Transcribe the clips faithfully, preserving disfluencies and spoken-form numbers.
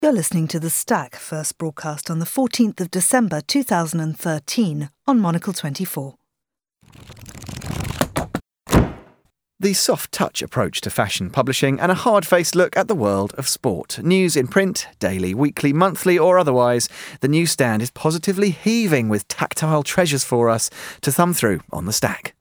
You're listening to The Stack, first broadcast on the fourteenth of December two thousand thirteen on Monocle twenty-four. The soft-touch approach to fashion publishing and a hard-faced look at the world of sport. News in print, daily, weekly, monthly or otherwise, the newsstand is positively heaving with tactile treasures for us to thumb through on The Stack.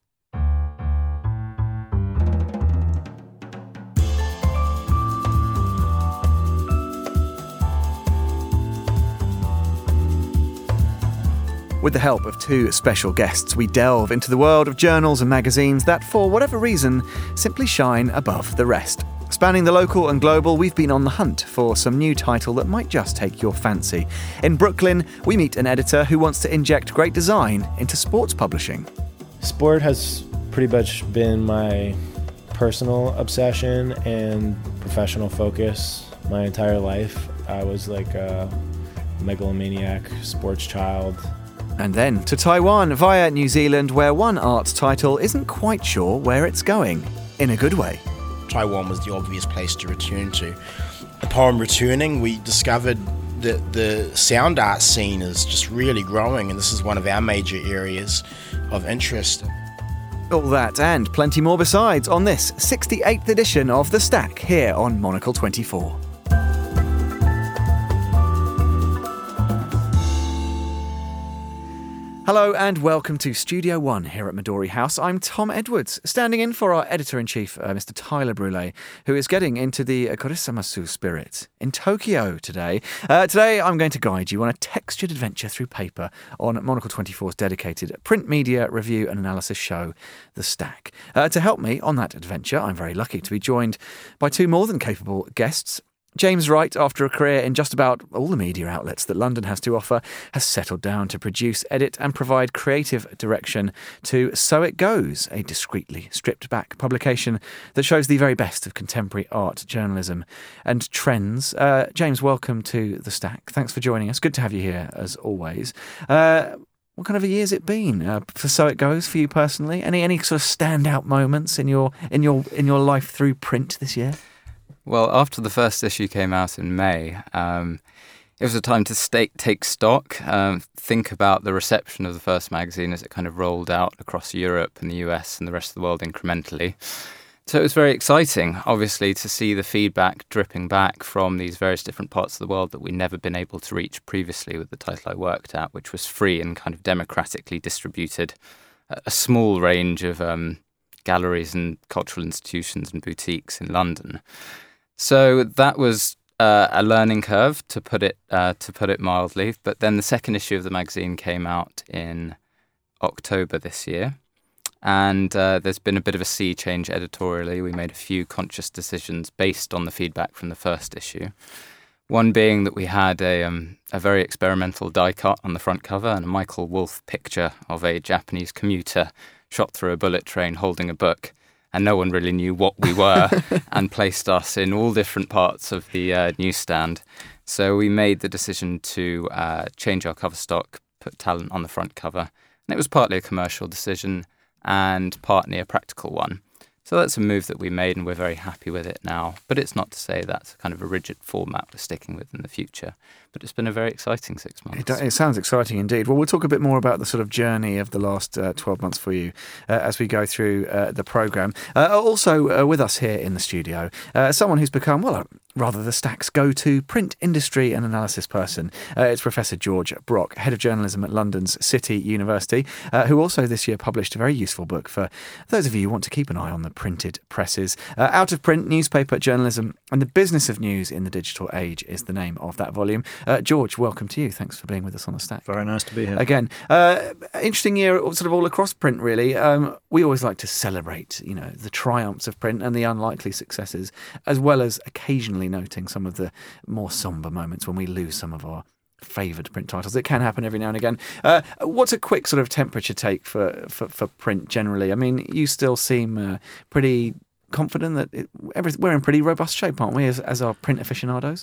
With the help of two special guests, we delve into the world of journals and magazines that, for whatever reason, simply shine above the rest. Spanning the local and global, we've been on the hunt for some new title that might just take your fancy. In Brooklyn, we meet an editor who wants to inject great design into sports publishing. Sport has pretty much been my personal obsession and professional focus my entire life. I was like a megalomaniac sports child. And then to Taiwan via New Zealand, where one art title isn't quite sure where it's going, in a good way. Taiwan was the obvious place to return to. Upon returning, we discovered that the sound art scene is just really growing, and this is one of our major areas of interest. All that and plenty more besides on this sixty-eighth edition of The Stack here on Monocle twenty-four. Hello and welcome to Studio One here at Midori House. I'm Tom Edwards, standing in for our Editor-in-Chief, uh, Mister Tyler Brûlé, who is getting into the Korisamasu spirit in Tokyo today. Uh, today I'm going to guide you on a textured adventure through paper on Monocle twenty-four's dedicated print media review and analysis show, The Stack. Uh, to help me on that adventure, I'm very lucky to be joined by two more than capable guests. James Wright, after a career in just about all the media outlets that London has to offer, has settled down to produce, edit and provide creative direction to So It Goes, a discreetly stripped-back publication that shows the very best of contemporary art, journalism and trends. Uh, James, welcome to The Stack. Thanks for joining us. Good to have you here, as always. Uh, what kind of a year's it been uh, for So It Goes for you personally? Any any sort of standout moments in your in your in your life through print this year? Well, after the first issue came out in May, um, it was a time to stay, take stock, um, think about the reception of the first magazine as it kind of rolled out across Europe and the U S and the rest of the world incrementally. So it was very exciting, obviously, to see the feedback dripping back from these various different parts of the world that we'd never been able to reach previously with the title I worked at, which was free and kind of democratically distributed, a small range of um, galleries and cultural institutions and boutiques in London. So that was uh, a learning curve, to put it uh, to put it mildly. But then the second issue of the magazine came out in October this year, and uh, there's been a bit of a sea change editorially. We made a few conscious decisions based on the feedback from the first issue. One being that we had a um, a very experimental die cut on the front cover and a Michael Wolff picture of a Japanese commuter shot through a bullet train holding a book. And no one really knew what we were and placed us in all different parts of the uh, newsstand. So we made the decision to uh, change our cover stock, put talent on the front cover. And it was partly a commercial decision and partly a practical one. So that's a move that we made and we're very happy with it now. But it's not to say that's kind of a rigid format we're sticking with in the future. But it's been a very exciting six months. It, do, it sounds exciting indeed. Well, we'll talk a bit more about the sort of journey of the last uh, twelve months for you uh, as we go through uh, the programme. Uh, also uh, with us here in the studio, uh, someone who's become, well, uh, rather the Stack's go-to print industry and analysis person. Uh, it's Professor George Brock, Head of Journalism at London's City University, uh, who also this year published a very useful book for those of you who want to keep an eye on the printed presses. Uh, Out of Print, Newspaper Journalism and the Business of News in the Digital Age is the name of that volume. Uh, George, welcome to you. Thanks for being with us on The Stack. Very nice to be here. Again, uh, interesting year sort of all across print, really. Um, we always like to celebrate, you know, the triumphs of print and the unlikely successes, as well as occasionally noting some of the more sombre moments when we lose some of our favoured print titles. It can happen every now and again. Uh, what's a quick sort of temperature take for, for, for print generally? I mean, you still seem uh, pretty confident that it, every, we're in pretty robust shape, aren't we, as, as our print aficionados?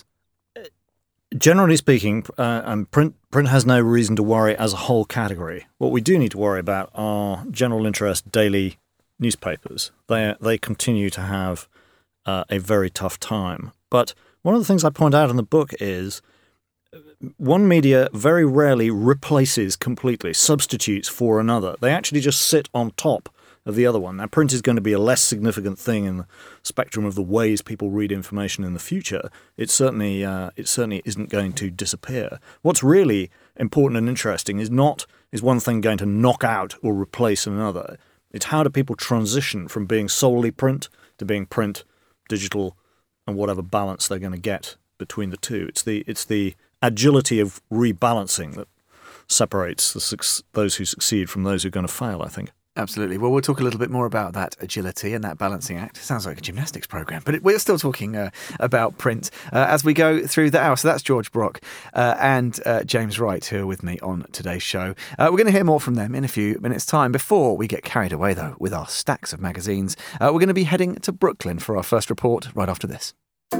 Generally speaking, uh, um, print print has no reason to worry as a whole category. What we do need to worry about are general interest daily newspapers. They they continue to have uh, a very tough time. But One of the things I point out in the book is one media very rarely replaces completely, substitutes for another. They actually just sit on top of the other one. Now, print is going to be a less significant thing in the spectrum of the ways people read information in the future. It certainly, uh, it certainly isn't going to disappear. What's really important and interesting is not is one thing going to knock out or replace another. It's how do people transition from being solely print to being print, digital, and whatever balance they're going to get between the two. It's the it's the agility of rebalancing that separates the, those who succeed from those who are going to fail, I think. Absolutely. Well, we'll talk a little bit more about that agility and that balancing act. It sounds like a gymnastics program, but it, we're still talking uh, about print uh, as we go through the hour. So that's George Brock uh, and uh, James Wright, who are with me on today's show. Uh, we're going to hear more from them in a few minutes' time. Before we get carried away, though, with our stacks of magazines, uh, we're going to be heading to Brooklyn for our first report right after this.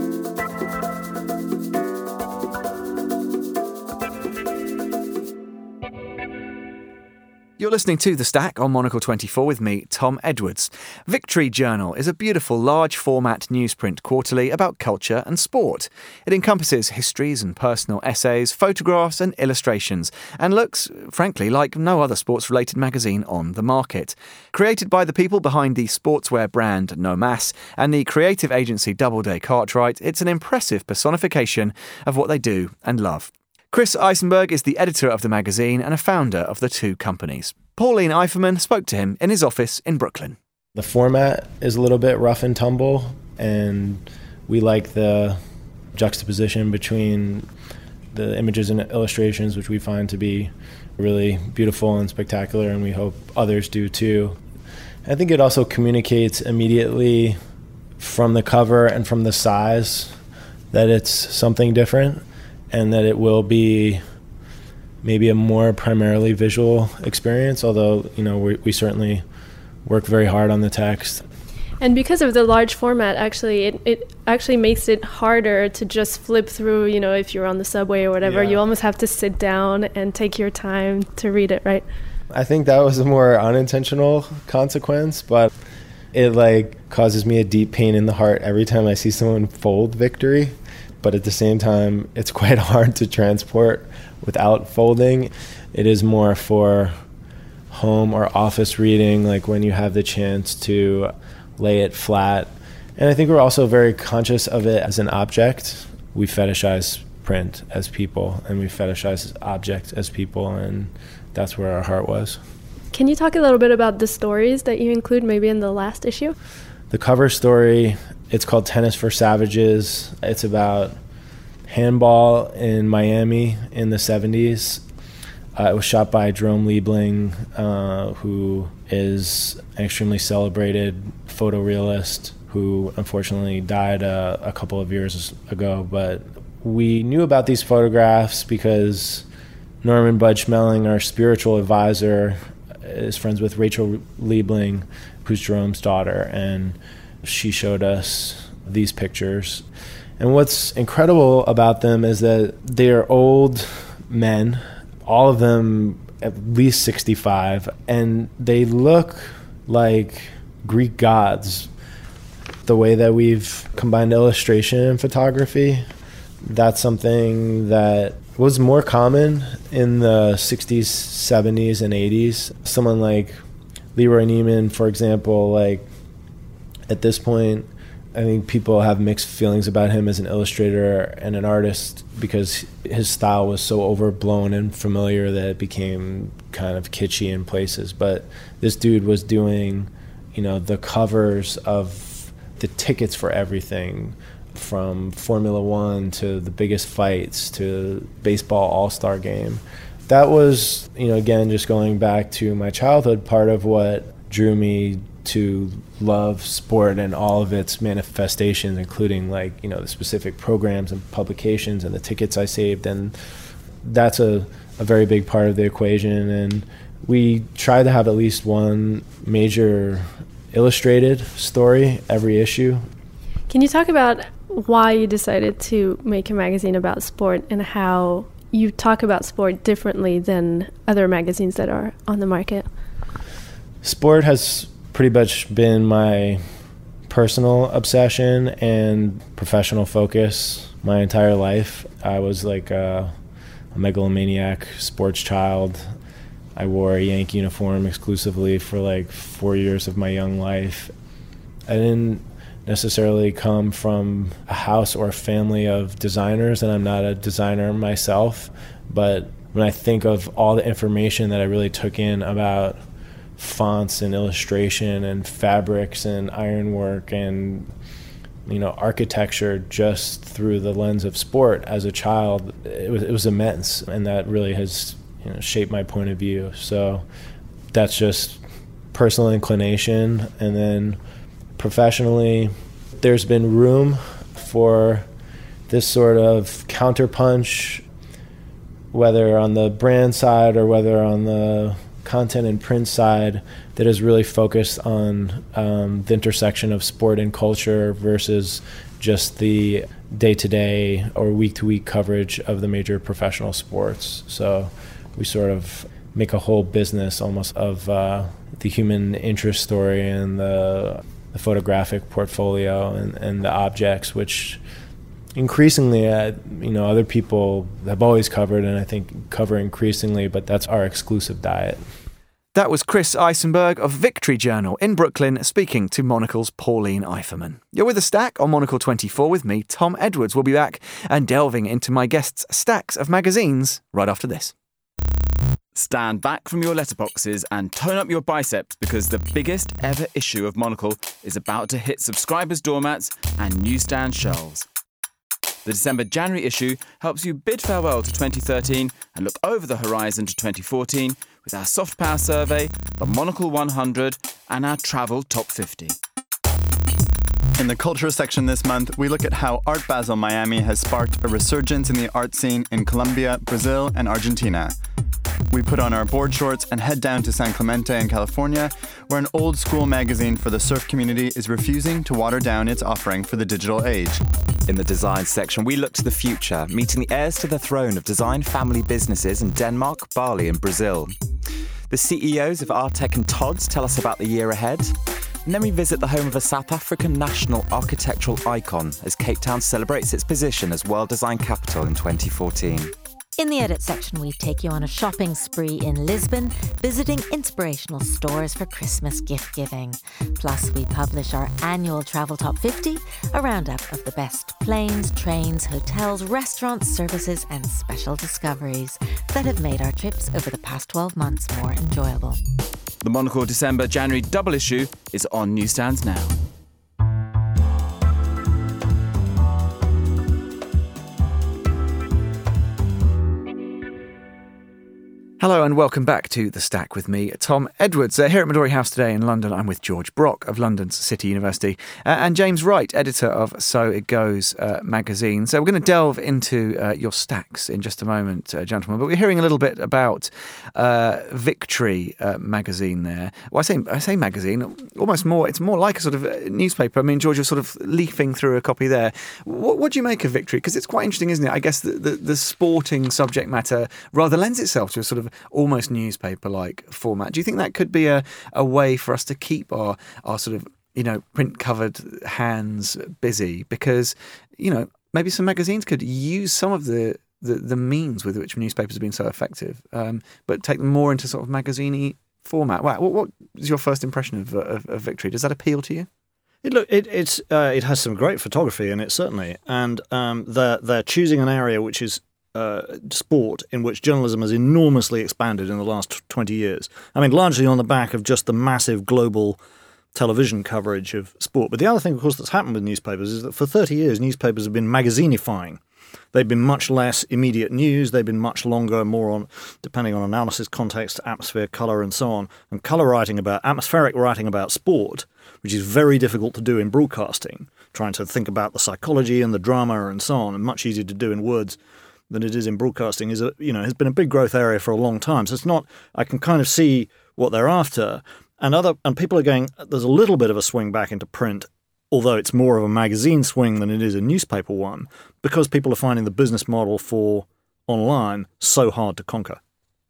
You're listening to The Stack on Monocle twenty-four with me, Tom Edwards. Victory Journal is a beautiful large-format newsprint quarterly about culture and sport. It encompasses histories and personal essays, photographs and illustrations, and looks, frankly, like no other sports-related magazine on the market. Created by the people behind the sportswear brand No Mas and the creative agency Doubleday Cartwright, it's an impressive personification of what they do and love. Chris Eisenberg is the editor of the magazine and a founder of the two companies. Pauline Eiferman spoke to him in his office in Brooklyn. The format is a little bit rough and tumble, and we like the juxtaposition between the images and illustrations, which we find to be really beautiful and spectacular, and we hope others do too. I think it also communicates immediately from the cover and from the size that it's something different, and that it will be maybe a more primarily visual experience, although, you know, we, we certainly work very hard on the text. And because of the large format, actually, it, it actually makes it harder to just flip through, you know, if you're on the subway or whatever. Yeah. You almost have to sit down and take your time to read it, right? I think that was a more unintentional consequence, but it, like, causes me a deep pain in the heart every time I see someone fold Victory. But at the same time, it's quite hard to transport without folding. It is more for home or office reading, like when you have the chance to lay it flat. And I think we're also very conscious of it as an object. We fetishize print as people, and we fetishize objects as people, and that's where our heart was. Can you talk a little bit about the stories that you include maybe in the last issue? The cover story, it's called Tennis for Savages. It's about handball in Miami in the seventies. Uh, it was shot by Jerome Liebling, uh, who is an extremely celebrated photorealist who unfortunately died uh, a couple of years ago. But we knew about these photographs because Norman Bud Schmeling, our spiritual advisor, is friends with Rachel Liebling, who's Jerome's daughter, and she showed us these pictures. And what's incredible about them is that they're old men, all of them at least sixty-five, and they look like Greek gods. The way that we've combined illustration and photography, that's something that was more common in the sixties, seventies, and eighties. Someone like Leroy Neiman, for example, like at this point, I think people have mixed feelings about him as an illustrator and an artist because his style was so overblown and familiar that it became kind of kitschy in places. But this dude was doing, you know, the covers of the tickets for everything, from Formula One to the biggest fights to baseball all-star game. That was, you know, again, just going back to my childhood, part of what drew me to love sport and all of its manifestations, including, like, you know, the specific programs and publications and the tickets I saved. And that's a, a very big part of the equation. And we try to have at least one major illustrated story every issue. Can you talk about why you decided to make a magazine about sport and how you talk about sport differently than other magazines that are on the market? Sport has pretty much been my personal obsession and professional focus my entire life. I was like a, a megalomaniac sports child. I wore a Yankee uniform exclusively for like four years of my young life. I didn't necessarily come from a house or a family of designers, and I'm not a designer myself, but when I think of all the information that I really took in about fonts and illustration and fabrics and ironwork and, you know, architecture just through the lens of sport as a child, it was it was immense, and that really has, you know, shaped my point of view. So that's just personal inclination. And then professionally, there's been room for this sort of counterpunch, whether on the brand side or whether on the content and print side, that is really focused on um, the intersection of sport and culture versus just the day-to-day or week-to-week coverage of the major professional sports. So we sort of make a whole business almost of uh, the human interest story and the, the photographic portfolio and, and the objects, which increasingly, uh, you know, other people have always covered, and I think cover increasingly, but that's our exclusive diet. That was Chris Eisenberg of Victory Journal in Brooklyn speaking to Monocle's Pauline Eiferman. You're with The Stack on Monocle twenty-four with me, Tom Edwards. We'll be back and delving into my guests' stacks of magazines right after this. Stand back from your letterboxes and tone up your biceps because the biggest ever issue of Monocle is about to hit subscribers' doormats and newsstand shelves. The December-January issue helps you bid farewell to twenty thirteen and look over the horizon to twenty fourteen with our soft power survey, the Monocle one hundred, and our travel top fifty. In the culture section this month, we look at how Art Basel Miami has sparked a resurgence in the art scene in Colombia, Brazil, and Argentina. We put on our board shorts and head down to San Clemente in California, where an old school magazine for the surf community is refusing to water down its offering for the digital age. In the design section, we look to the future, meeting the heirs to the throne of design family businesses in Denmark, Bali, and Brazil. The C E Os of Artec and Todds tell us about the year ahead. And then we visit the home of a South African national architectural icon as Cape Town celebrates its position as World Design Capital in twenty fourteen. In the edit section, we take you on a shopping spree in Lisbon, visiting inspirational stores for Christmas gift giving. Plus, we publish our annual Travel Top fifty, a roundup of the best planes, trains, hotels, restaurants, services, and special discoveries that have made our trips over the past twelve months more enjoyable. The Monocle December-January double issue is on newsstands now. Hello and welcome back to The Stack with me, Tom Edwards. Uh, here at Midori House today in London, I'm with George Brock of London's City University uh, and James Wright, editor of So It Goes uh, magazine. So we're going to delve into uh, your stacks in just a moment, uh, gentlemen. But we're hearing a little bit about uh, Victory uh, magazine there. Well, I say I say magazine, almost more. It's more like a sort of newspaper. I mean, George, you're sort of leafing through a copy there. What, what do you make of Victory? Because it's quite interesting, isn't it? I guess the, the, the sporting subject matter rather lends itself to a sort of almost newspaper-like format. Do you think that could be a, a way for us to keep our, our sort of, you know, print-covered hands busy? Because, you know, maybe some magazines could use some of the, the, the means with which newspapers have been so effective, um, but take them more into sort of magazine-y format. Wow, what, what is your first impression of, of, of Victory? Does that appeal to you? It, look, it it's uh, it has some great photography in it, certainly, and um, they're they're choosing an area which is Uh, sport, in which journalism has enormously expanded in the last twenty years. I mean, largely on the back of just the massive global television coverage of sport. But the other thing, of course, that's happened with newspapers is that for thirty years, newspapers have been magazinifying. They've been much less immediate news. They've been much longer, more on, depending on analysis, context, atmosphere, colour, and so on. And colour writing about, atmospheric writing about sport, which is very difficult to do in broadcasting, trying to think about the psychology and the drama and so on, and much easier to do in words than it is in broadcasting, is a, you know, has been a big growth area for a long time. So it's not, I can kind of see what they're after. And other and people are going, there's a little bit of a swing back into print, although it's more of a magazine swing than it is a newspaper one, because people are finding the business model for online so hard to conquer.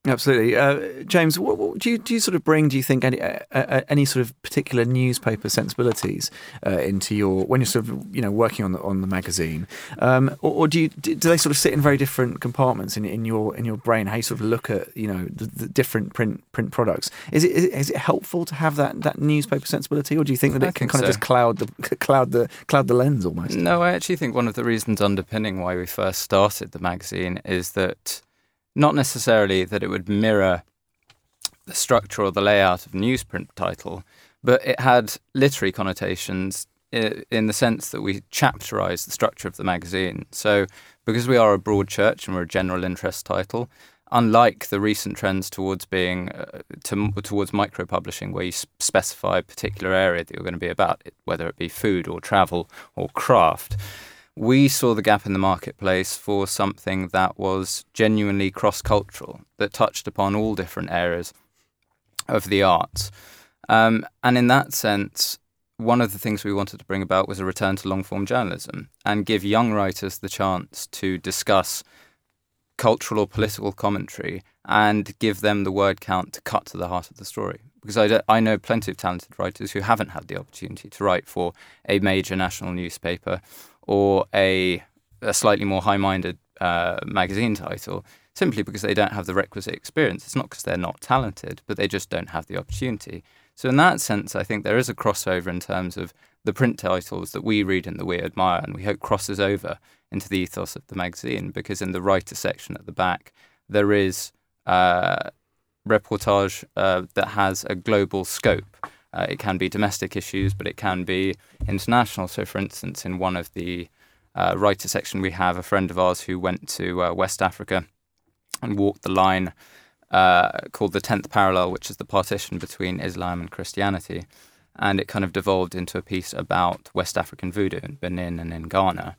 Absolutely. Uh, James, what, what, do you do you sort of bring, do you think, any uh, uh, any sort of particular newspaper sensibilities uh, into your, when you're sort of, you know, working on the on the magazine? Um, or, or do you do they sort of sit in very different compartments in in your in your brain, how you sort of look at, you know, the, the different print print products? Is it is it helpful to have that, that newspaper sensibility, or do you think that it I can kind so. of just cloud the cloud the cloud the lens almost? No, I actually think one of the reasons underpinning why we first started the magazine is that not necessarily that it would mirror the structure or the layout of a newsprint title, but it had literary connotations in the sense that we chapterised the structure of the magazine. So because we are a broad church and we're a general interest title, unlike the recent trends towards being uh, to, towards micro-publishing, where you specify a particular area that you're going to be about, whether it be food or travel or craft, we saw the gap in the marketplace for something that was genuinely cross-cultural, that touched upon all different areas of the arts. Um, and in that sense, one of the things we wanted to bring about was a return to long-form journalism and give young writers the chance to discuss cultural or political commentary and give them the word count to cut to the heart of the story. Because I, do, I know plenty of talented writers who haven't had the opportunity to write for a major national newspaper or a, a slightly more high-minded uh, magazine title, simply because they don't have the requisite experience. It's not because they're not talented, but they just don't have the opportunity. So in that sense, I think there is a crossover in terms of the print titles that we read and that we admire, and we hope crosses over into the ethos of the magazine, because in the writer section at the back, there is uh, reportage uh, that has a global scope. Uh, it can be domestic issues, but it can be international. So, for instance, in one of the uh, writer section, we have a friend of ours who went to uh, West Africa and walked the line uh, called the tenth Parallel, which is the partition between Islam and Christianity. And it kind of devolved into a piece about West African voodoo in Benin and in Ghana.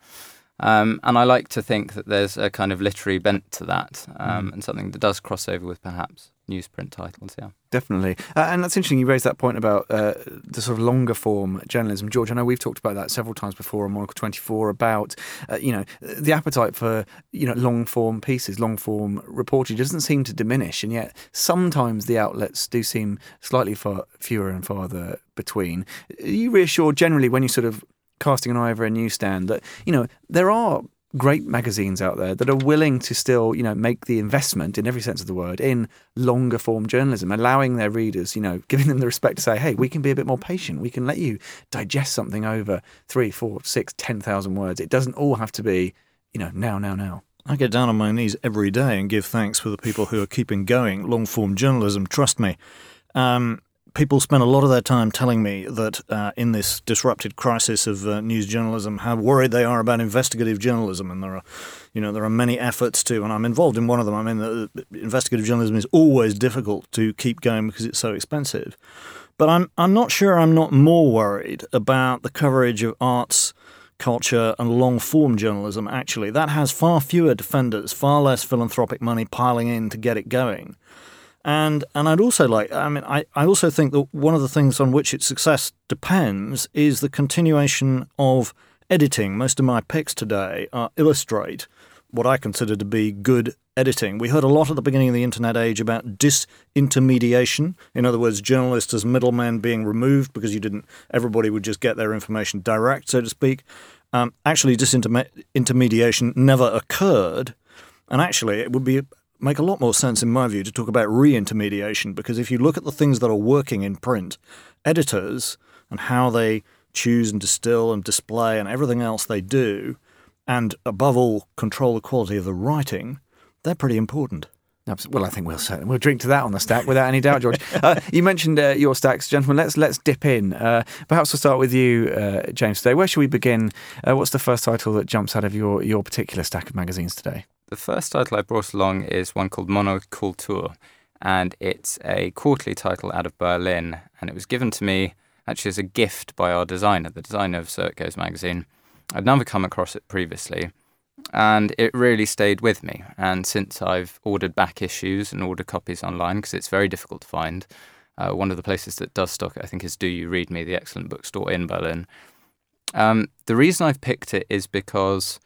Um, and I like to think that there's a kind of literary bent to that, um, mm. and something that does cross over with perhaps newsprint titles, yeah. Definitely. Uh, and that's interesting you raised that point about uh, the sort of longer form journalism. George, I know we've talked about that several times before on Monocle twenty-four about, uh, you know, the appetite for, you know, long form pieces, long form reportage doesn't seem to diminish, and yet sometimes the outlets do seem slightly far fewer and farther between. Are you reassured generally when you sort of casting an eye over a newsstand that, you know, there are great magazines out there that are willing to still, you know, make the investment in every sense of the word in longer form journalism, allowing their readers, you know, giving them the respect to say, hey, we can be a bit more patient. We can let you digest something over three, four, six, ten thousand words. It doesn't all have to be, you know, now, now, now. I get down on my knees every day and give thanks for the people who are keeping going long form journalism. Trust me. Um, People spend a lot of their time telling me that uh, in this disrupted crisis of uh, news journalism, how worried they are about investigative journalism, and there are, you know, there are many efforts to, and I'm involved in one of them. I mean, the, the investigative journalism is always difficult to keep going because it's so expensive. But I'm I'm not sure I'm not more worried about the coverage of arts, culture, and long-form journalism. Actually, that has far fewer defenders, far less philanthropic money piling in to get it going. And and I'd also like, I mean, I, I also think that one of the things on which its success depends is the continuation of editing. Most of my picks today are illustrate what I consider to be good editing. We heard a lot at the beginning of the internet age about disintermediation. In other words, journalists as middlemen being removed because you didn't, everybody would just get their information direct, so to speak. Um, actually, disintermediation never occurred. And actually, it would be make a lot more sense, in my view, to talk about re-intermediation, because if you look at the things that are working in print, editors and how they choose and distill and display and everything else they do, and above all, control the quality of the writing, they're pretty important. Well, I think we'll we'll drink to that on the stack without any doubt, George. Uh, you mentioned uh, your stacks, gentlemen. Let's let's dip in. Uh, perhaps we'll start with you, uh, James, today. Where should we begin? Uh, what's the first title that jumps out of your, your particular stack of magazines today? The first title I brought along is one called Monokultur, and it's a quarterly title out of Berlin, and it was given to me actually as a gift by our designer, the designer of So It Goes magazine. I'd never come across it previously, and it really stayed with me. And since I've ordered back issues and ordered copies online, because it's very difficult to find, uh, one of the places that does stock it, I think, is Do You Read Me, the excellent bookstore in Berlin. Um, the reason I've picked it is because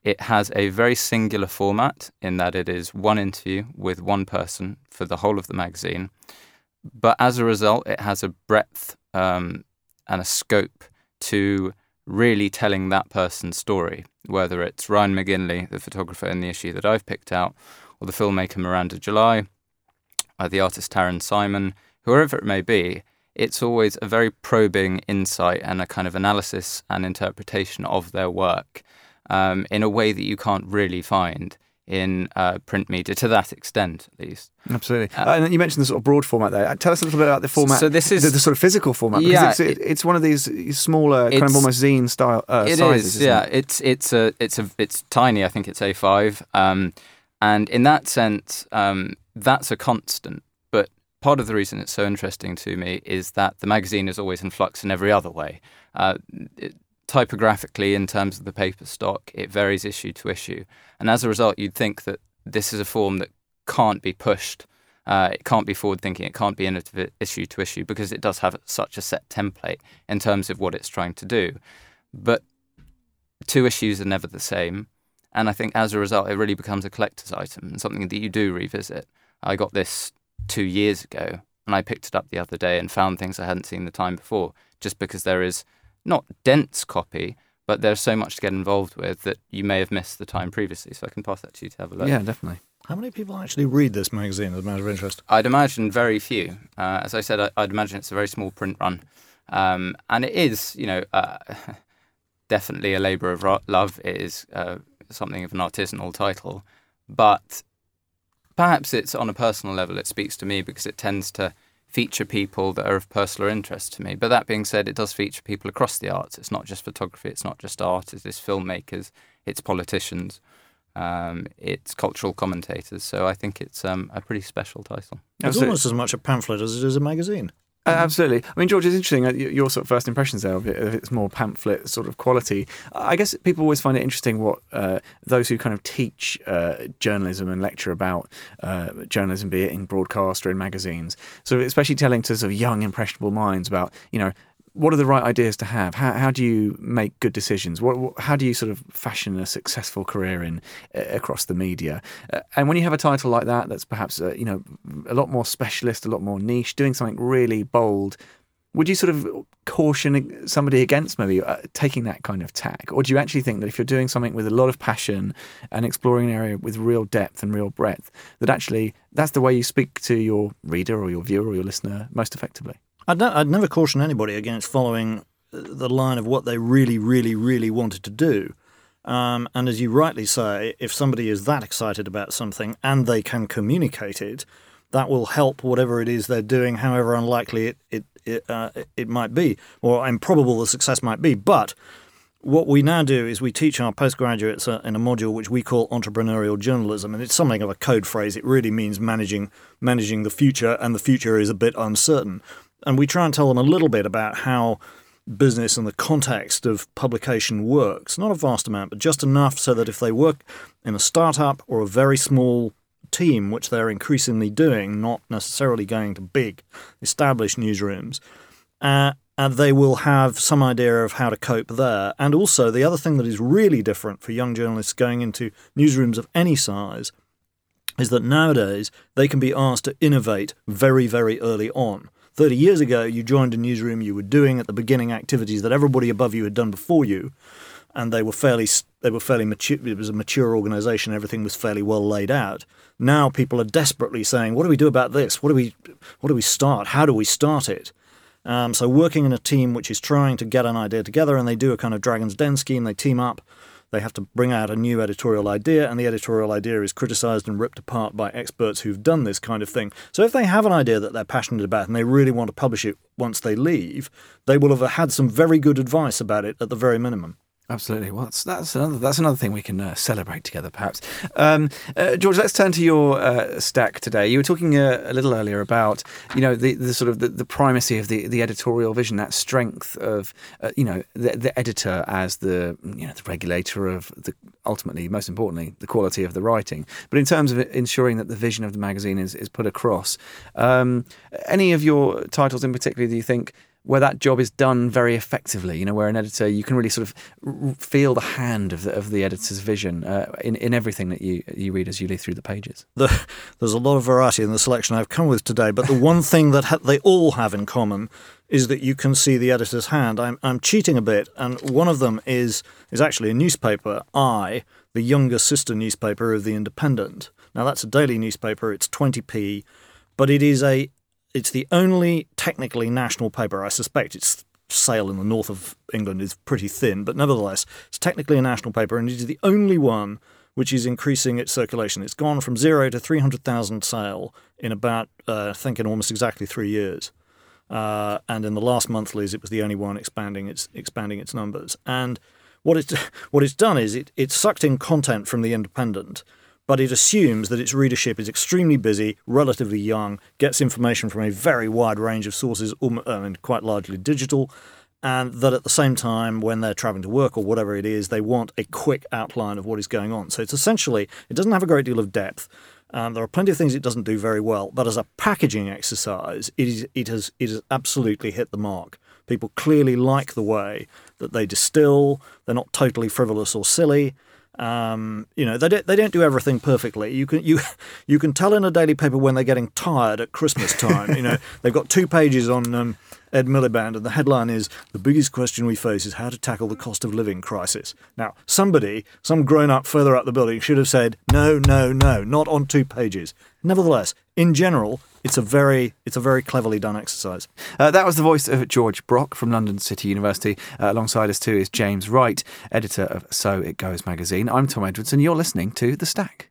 it has a very singular format in that it is one interview with one person for the whole of the magazine. But as a result, it has a breadth um, and a scope to really telling that person's story, whether it's Ryan McGinley, the photographer in the issue that I've picked out, or the filmmaker Miranda July, uh, the artist Taryn Simon, whoever it may be. It's always a very probing insight and a kind of analysis and interpretation of their work um, in a way that you can't really find in uh, print media, to that extent, at least. Absolutely. Uh, and you mentioned the sort of broad format there. Tell us a little bit about the format. So this is the, the sort of physical format. Because yeah, it's, it, it's one of these smaller, kind of almost zine style uh, it sizes. Is, yeah, it? it's it's a it's a it's tiny. I think it's A five, um, and in that sense, um, that's a constant. But part of the reason it's so interesting to me is that the magazine is always in flux in every other way. Uh, it, typographically, in terms of the paper stock, it varies issue to issue. And as a result, you'd think that this is a form that can't be pushed. Uh, it can't be forward-thinking. It can't be innovative issue to issue because it does have such a set template in terms of what it's trying to do. But two issues are never the same. And I think as a result, it really becomes a collector's item and something that you do revisit. I got this two years ago and I picked it up the other day and found things I hadn't seen the time before, just because there is not dense copy, but there's so much to get involved with that you may have missed the time previously. So I can pass that to you to have a look. Yeah, definitely. How many people actually read this magazine as a matter of interest? I'd imagine very few. Uh, as I said, I, I'd imagine it's a very small print run. Um, and it is, you know, uh, definitely a labour of ro- love. It is uh, something of an artisanal title. But perhaps it's on a personal level, it speaks to me because it tends to feature people that are of personal interest to me. But that being said, it does feature people across the arts. It's not just photography, it's not just art, it's filmmakers, it's politicians, um, it's cultural commentators. So I think it's um, a pretty special title. It's Absolutely. almost as much a pamphlet as it is a magazine. Uh, absolutely. I mean, George, it's interesting, uh, your sort of first impressions there of it, of its more pamphlet sort of quality. I guess people always find it interesting what uh, those who kind of teach uh, journalism and lecture about uh, journalism, be it in broadcast or in magazines, so especially telling to sort of young, impressionable minds about, you know, what are the right ideas to have? How how do you make good decisions? What, what how do you sort of fashion a successful career in uh, across the media? Uh, and when you have a title like that, that's perhaps uh, you know a lot more specialist, a lot more niche, doing something really bold, would you sort of caution somebody against maybe uh, taking that kind of tack, or do you actually think that if you're doing something with a lot of passion and exploring an area with real depth and real breadth, that actually that's the way you speak to your reader or your viewer or your listener most effectively? I'd, no, I'd never caution anybody against following the line of what they really, really, really wanted to do. Um, and as you rightly say, if somebody is that excited about something and they can communicate it, that will help whatever it is they're doing, however unlikely it it it, uh, it might be, or improbable the success might be. But what we now do is we teach our postgraduates in a module which we call entrepreneurial journalism, and it's something of a code phrase. It really means managing managing the future, and the future is a bit uncertain. And we try and tell them a little bit about how business and the context of publication works. Not a vast amount, but just enough so that if they work in a startup or a very small team, which they're increasingly doing, not necessarily going to big established newsrooms, uh, and they will have some idea of how to cope there. And also, the other thing that is really different for young journalists going into newsrooms of any size is that nowadays they can be asked to innovate very, very early on. thirty years ago, you joined a newsroom, you were doing at the beginning activities that everybody above you had done before you, and they were fairly they were fairly mature. It was a mature organisation, everything was fairly well laid out. Now people are desperately saying, what do we do about this? What do we what do we start? How do we start it? Um, so working in a team which is trying to get an idea together, and they do a kind of Dragon's Den scheme, they team up, they have to bring out a new editorial idea, and the editorial idea is criticised and ripped apart by experts who've done this kind of thing. So if they have an idea that they're passionate about and they really want to publish it once they leave, they will have had some very good advice about it at the very minimum. Absolutely. Well, that's that's another that's another thing we can uh, celebrate together, perhaps. Um, uh, George, let's turn to your uh, stack today. You were talking uh, a little earlier about you know the, the sort of the, the primacy of the, the editorial vision, that strength of uh, you know the, the editor as the you know the regulator of the ultimately, most importantly, the quality of the writing. But in terms of ensuring that the vision of the magazine is is put across, um, any of your titles in particular, do you think where that job is done very effectively, you know, where an editor, you can really sort of r- feel the hand of the, of the editor's vision uh, in, in everything that you, you read as you leaf through the pages. The, there's a lot of variety in the selection I've come with today, but the one thing that ha- they all have in common is that you can see the editor's hand. I'm, I'm cheating a bit, and one of them is, is actually a newspaper, I, the younger sister newspaper of The Independent. Now, that's a daily newspaper, it's twenty p, but it is a It's the only technically national paper. I suspect its sale in the north of England is pretty thin, but nevertheless, it's technically a national paper, and it is the only one which is increasing its circulation. It's gone from zero to three hundred thousand sale in about, uh, I think, in almost exactly three years. Uh, and in the last monthlies, it was the only one expanding its expanding its numbers. And what it's what it's done is it it's sucked in content from The Independent, but it assumes that its readership is extremely busy, relatively young, gets information from a very wide range of sources, I mean, quite largely digital, and that at the same time, when they're traveling to work or whatever it is, they want a quick outline of what is going on. So it's essentially, it doesn't have a great deal of depth. Um, there are plenty of things it doesn't do very well, but as a packaging exercise, it is it has it has absolutely hit the mark. People clearly like the way that they distill. They're not totally frivolous or silly. Um, you know, they don't, they don't do everything perfectly. You can you you can tell in a daily paper when they're getting tired at Christmas time. You know, they've got two pages on um, Ed Miliband, and the headline is, "The biggest question we face is how to tackle the cost of living crisis." Now, somebody, some grown-up further up the building should have said, no, no, no, not on two pages. Nevertheless, in general, it's a very it's a very cleverly done exercise. Uh, that was the voice of George Brock from London City University. Uh, alongside us too is James Wright, editor of So It Goes magazine. I'm Tom Edwards, and you're listening to The Stack.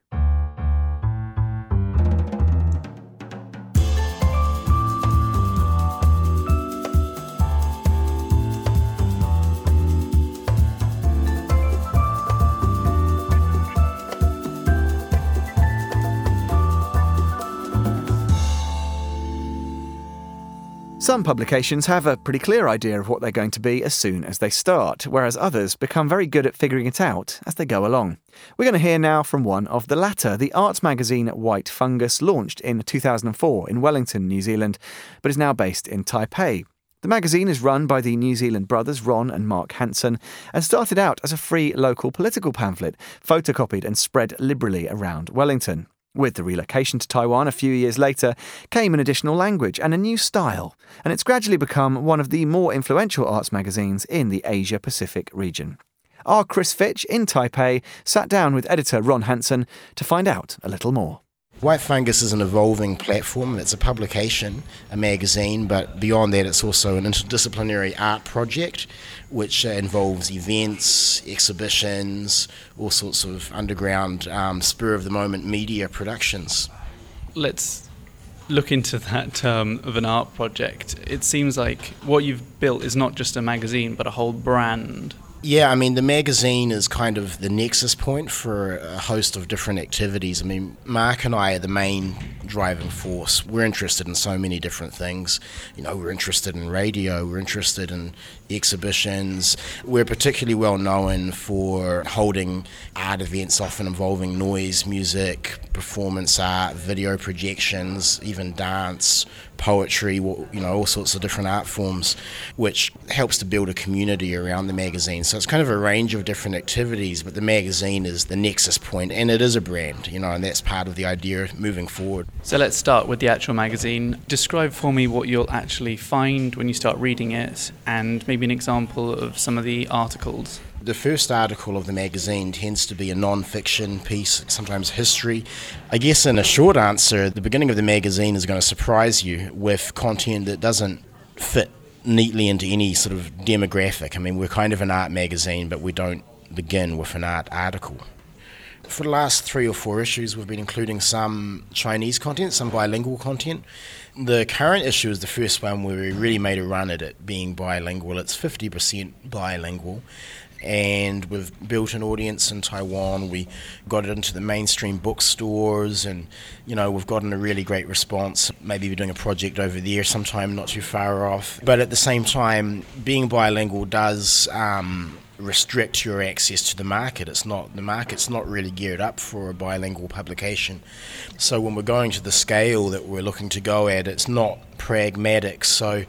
Some publications have a pretty clear idea of what they're going to be as soon as they start, whereas others become very good at figuring it out as they go along. We're going to hear now from one of the latter. The arts magazine White Fungus launched in two thousand four in Wellington, New Zealand, but is now based in Taipei. The magazine is run by the New Zealand brothers Ron and Mark Hanson and started out as a free local political pamphlet, photocopied and spread liberally around Wellington. With the relocation to Taiwan a few years later came an additional language and a new style, and it's gradually become one of the more influential arts magazines in the Asia-Pacific region. Our Chris Fitch in Taipei sat down with editor Ron Hanson to find out a little more. White Fungus is an evolving platform. It's a publication, a magazine, but beyond that it's also an interdisciplinary art project which uh, involves events, exhibitions, all sorts of underground, um, spur-of-the-moment media productions. Let's look into that term of an art project. It seems like what you've built is not just a magazine, but a whole brand. Yeah, I mean, the magazine is kind of the nexus point for a host of different activities. I mean, Mark and I are the main driving force. We're interested in so many different things. You know, we're interested in radio, we're interested in exhibitions. We're particularly well known for holding art events often involving noise, music, performance art, video projections, even dance, poetry, you know, all sorts of different art forms, which helps to build a community around the magazine. So it's kind of a range of different activities, but the magazine is the nexus point, and it is a brand, you know, and that's part of the idea moving forward. So let's start with the actual magazine. Describe for me what you'll actually find when you start reading it, and maybe an example of some of the articles. The first article of the magazine tends to be a non-fiction piece, sometimes history. I guess in a short answer, the beginning of the magazine is going to surprise you with content that doesn't fit neatly into any sort of demographic. I mean, we're kind of an art magazine, but we don't begin with an art article. For the last three or four issues, we've been including some Chinese content, some bilingual content. The current issue is the first one where we really made a run at it being bilingual. It's fifty percent bilingual. And we've built an audience in Taiwan. We got it into the mainstream bookstores, and you know, we've gotten a really great response. Maybe we're doing a project over there sometime not too far off. But at the same time, being bilingual does um, restrict your access to the market. It's not the market's not really geared up for a bilingual publication. So when we're going to the scale that we're looking to go at, it's not pragmatic. So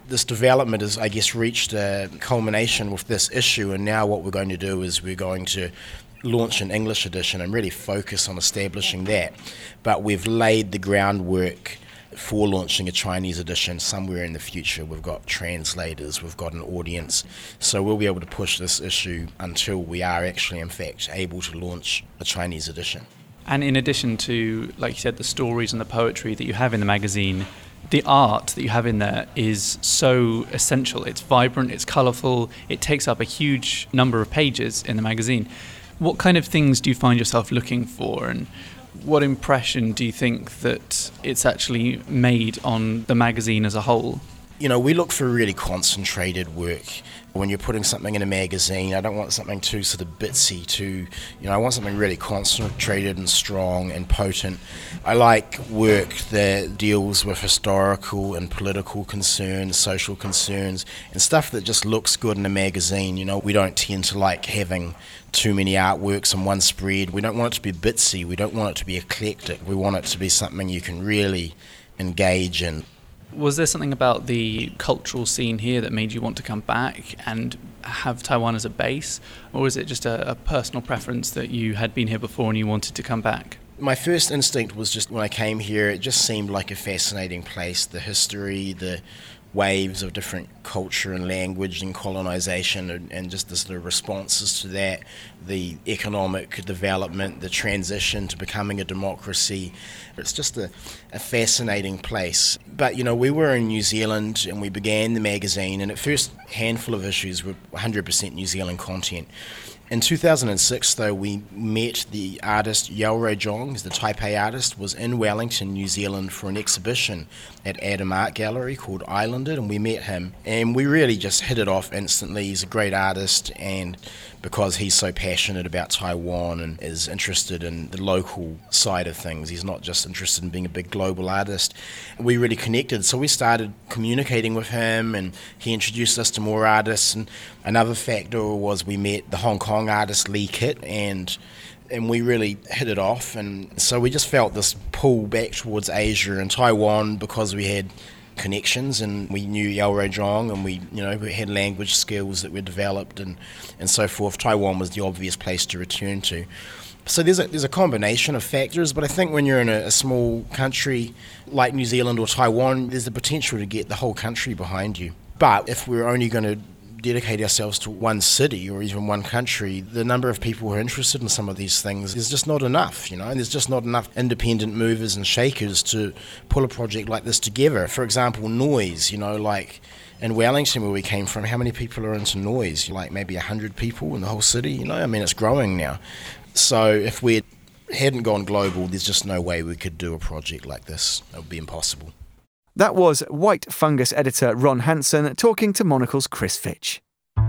this development has, I guess, reached a culmination with this issue, and now what we're going to do is we're going to launch an English edition and really focus on establishing that. But we've laid the groundwork for launching a Chinese edition somewhere in the future. We've got translators, we've got an audience, so we'll be able to push this issue until we are actually, in fact, able to launch a Chinese edition. And in addition to, like you said, the stories and the poetry that you have in the magazine, the art that you have in there is so essential. It's vibrant, it's colourful, it takes up a huge number of pages in the magazine. What kind of things do you find yourself looking for, and what impression do you think that it's actually made on the magazine as a whole? You know, we look for really concentrated work. When you're putting something in a magazine, I don't want something too sort of bitsy, too, you know, I want something really concentrated and strong and potent. I like work that deals with historical and political concerns, social concerns, and stuff that just looks good in a magazine. You know, we don't tend to like having too many artworks on one spread. We don't want it to be bitsy. We don't want it to be eclectic. We want it to be something you can really engage in. Was there something about the cultural scene here that made you want to come back and have Taiwan as a base? Or was it just a, a personal preference that you had been here before and you wanted to come back? My first instinct was just when I came here, it just seemed like a fascinating place. The history, the waves of different culture and language and colonization, and, and just the sort of responses to that, the economic development, the transition to becoming a democracy. It's just a, a fascinating place. But, you know, we were in New Zealand and we began the magazine, and at first handful of issues were one hundred percent New Zealand content. In two thousand six, though, we met the artist Yao Ruizhong, the Taipei artist, was in Wellington, New Zealand for an exhibition at Adam Art Gallery called Islanded, and we met him. And we really just hit it off instantly. He's a great artist, and because he's so passionate about Taiwan and is interested in the local side of things, he's not just interested in being a big global artist, we really connected. So we started communicating with him, and he introduced us to more artists. And another factor was we met the Hong Kong artist Lee Kit, and and we really hit it off. And so we just felt this pull back towards Asia and Taiwan because we had connections, and we knew Yao Ruizhong, and we, you know, we had language skills that were developed, and, and so forth. Taiwan was the obvious place to return to. So there's a there's a combination of factors, but I think when you're in a, a small country like New Zealand or Taiwan, there's the potential to get the whole country behind you. But if we're only going to dedicate ourselves to one city or even one country, the number of people who are interested in some of these things is just not enough, you know, and there's just not enough independent movers and shakers to pull a project like this together. For example, noise, you know, like in Wellington where we came from, how many people are into noise? Like maybe one hundred people in the whole city, you know, I mean, it's growing now. So if we hadn't gone global, there's just no way we could do a project like this. It would be impossible. That was White Fungus editor Ron Hansen talking to Monocle's Chris Fitch.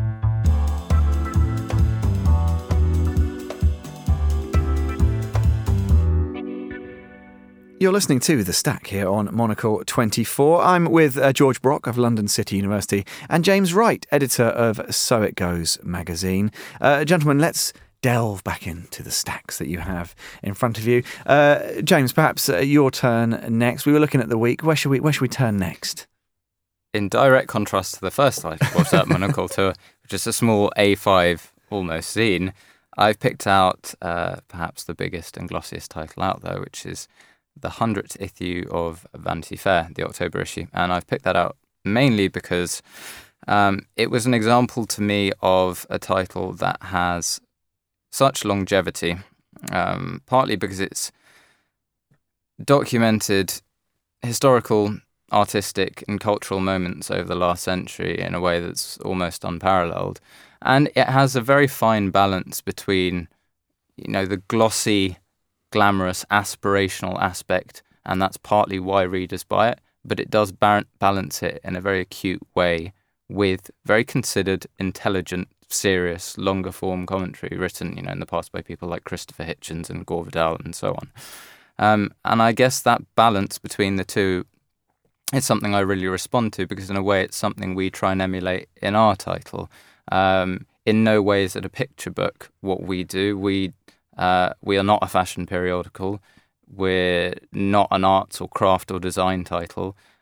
You're listening to The Stack here on Monocle twenty-four. I'm with uh, George Brock of London City University and James Wright, editor of So It Goes magazine. Uh, gentlemen, let's delve back into the stacks that you have in front of you. Uh, James, perhaps uh, your turn next. We were looking at the week. Where should we Where should we turn next? In direct contrast to the first I brought up, Monocle Tour, which is a small A five almost zine, I've picked out uh, perhaps the biggest and glossiest title out there, which is the hundredth issue of Vanity Fair, the October issue. And I've picked that out mainly because um, it was an example to me of a title that has such longevity, um, partly because it's documented historical, artistic and cultural moments over the last century in a way that's almost unparalleled. And it has a very fine balance between, you know, the glossy, glamorous, aspirational aspect, and that's partly why readers buy it, but it does bar- balance it in a very acute way with very considered, intelligent, serious, longer form commentary written, you know, in the past by people like Christopher Hitchens and Gore Vidal and so on. Um, and I guess that balance between the two is something I really respond to, because in a way it's something we try and emulate in our title. Um, in no way is it a picture book, what we do. We uh, we are not a fashion periodical. We're not an arts or craft or design title.